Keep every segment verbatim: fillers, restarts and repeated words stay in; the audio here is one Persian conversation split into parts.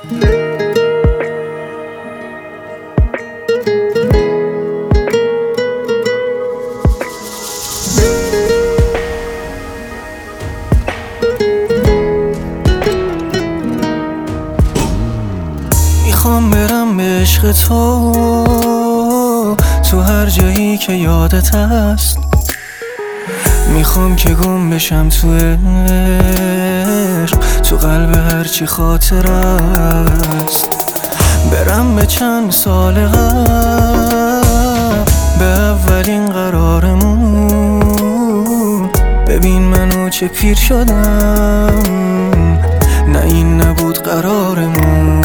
میخوام برم به عشق تو، تو هر جایی که یادت هست. میخوام که گم بشم تو عشق، تو قلب هرچی خاطر است. برم به چند سال قبل، به اولین قرارمون. ببین منو چه پیر شدم، نه این نبود قرارمون.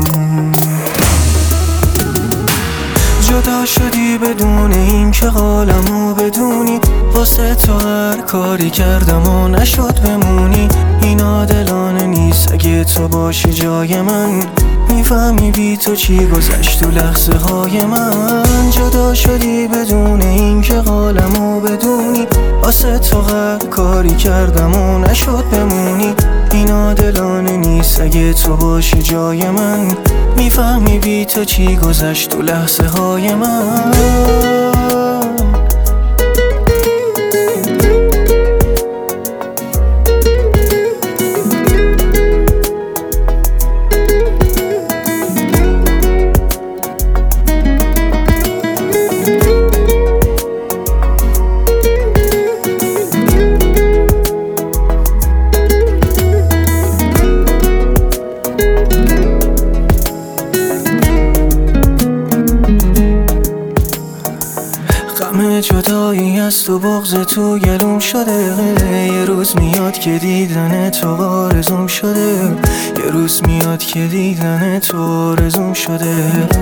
جدا شدی بدون این که حالمو بدونی، واسه تو هر کاری کردم و نشد بمونی. این عادلانه نیست اگه تو باشی جای من، میفهمی بی تو چی گذشت تو لحظه های من. جدا شدی بدون این که حالمو بدونی، واسه تو هر کاری کردم و نشد بمونی. این عادلانه نیست اگه تو باشی جای من، میفهمی بی تو چی گذشت تو لحظه های من. غم جدایی از تو بغض تو گلوم شده. یه روز میاد که دیدن تو آرزوم شده. یه روز میاد که دیدن تو آرزوم شده.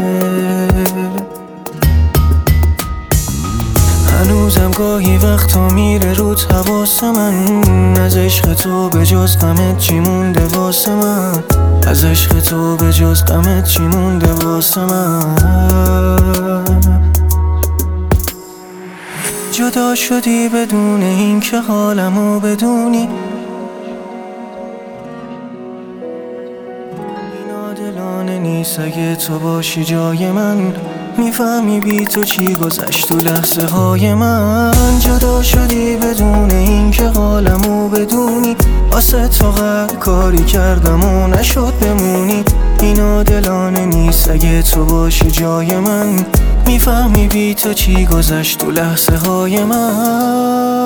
هنوزم گاهی وقتا میره روت حواس من، از عشق تو به جز غمت چی مونده واسه من. از عشق تو به جز غمت چی مونده واسه من. جدا شدی بدون این که حالمو بدونی، این عادلانه نیست اگه تو باشی جای من، میفهمی بی تو چی گذشت تو لحظه های من. جدا شدی بدون این که حالمو بدونی، واسه تو هر کاری کردم و نشد بمونی. این عادلانه نیست اگه تو باشی جای من، میفهمی بی تو چی گذشت تو لحظه های من.